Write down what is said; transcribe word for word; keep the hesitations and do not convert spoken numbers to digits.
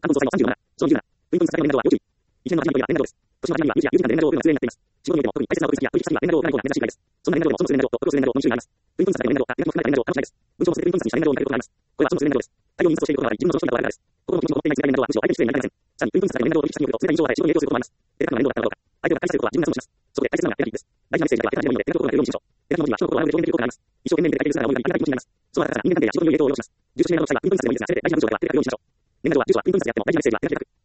関東総裁のさんじゅうなな、そのにじゅうなな、運分させられる年度は要注意。一年のはちねんによる連絡です。今年のはちねんには有事や有事間で連絡を送るのが通例になっています。仕事においても特に大切な取引や取引先が連絡を送らないことが珍しい場合です。そんな連絡をもその通例連絡とプロセス連絡をに種類あります。運分させられる連絡と約束含まれた連絡を可能しないです。文章を載せて運分させにした連絡を見かけることがあります。これはその通例連絡です。大量に印刷をしていることがあり、自分の常識が悪いからです。心の気持ちも持っていない通例連絡はむしろ相手に失礼になりません。さらに運分させられる連絡を取引先に送ると冷たい印象を与え仕事に影響することもあります。データの連動だったのかどうか。相手をがっかりさせることは自分が損します。そこで大切なのは手書きです。大事なメッセージは手書きの文字で連絡を取られるようにしましょう。手書きの文字は人の心を笑うで表現できることがあります。一生懸命で書いている姿が思い浮かび、ありがたい気持ちになります。そのあなたから人間関係や仕事に良い影響を及ぼします。住所氏名の際は運分させてもいいですが、せめて大事な文章では手書きで書くようにしましょう。連絡は住所は運分させてやっても大事なメッセージは手書きで書く。